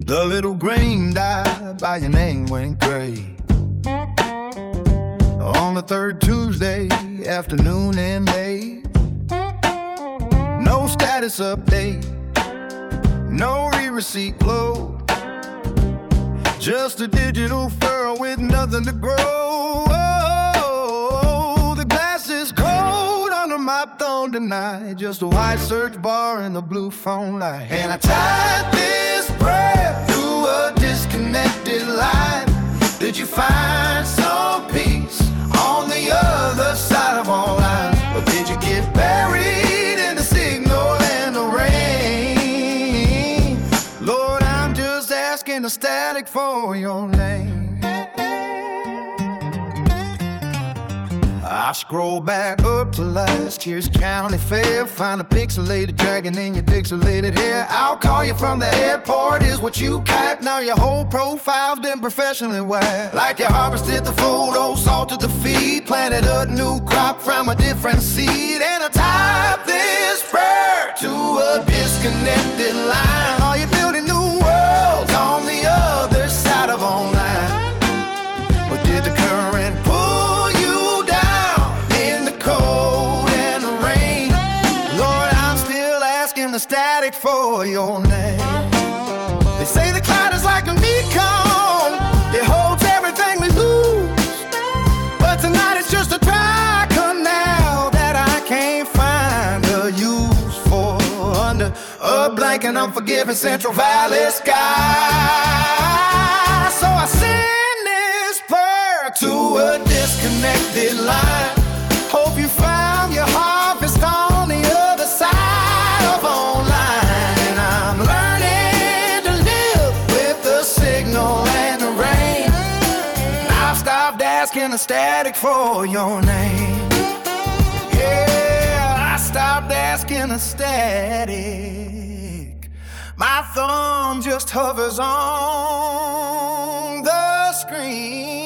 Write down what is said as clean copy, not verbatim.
The little green dye by your name went gray. On the third Tuesday, afternoon and late. No status update, no re-receipt flow. Just a digital furrow with nothing to grow. Oh, the glass is cold under my thumb tonight. Just a white search bar and a blue phone light. And I tied this prayer to a disconnected line. Did you find some peace on the other side of all lines? Or did you get buried in the signal and the rain? Lord, I'm just asking the static for your name. I scroll back up to last year's county fair. Find a pixelated dragon in your pixelated hair. I'll call you from the airport is what you type. Now your whole profile's been professionally wired. Like you harvested the photo, salted the feed, planted a new crop from a different seed. And I type this prayer to a disconnected line. Are you building new worlds on the other side of online? Or did the current pull you down in the cold and the rain? Lord, I'm still asking the static for your name. They say the cloud is like a meat cone, it holds everything we lose. But tonight it's just a dry canal that I can't find a use for. Under a blank and unforgiving Central Valley sky. So I send this prayer to a disconnected line. Hope you found your harvest on the other side of online. And I'm learning to live with the signal and the rain. I've stopped asking the static for your name. Yeah, I stopped asking the static. My thumb just hovers on the screen.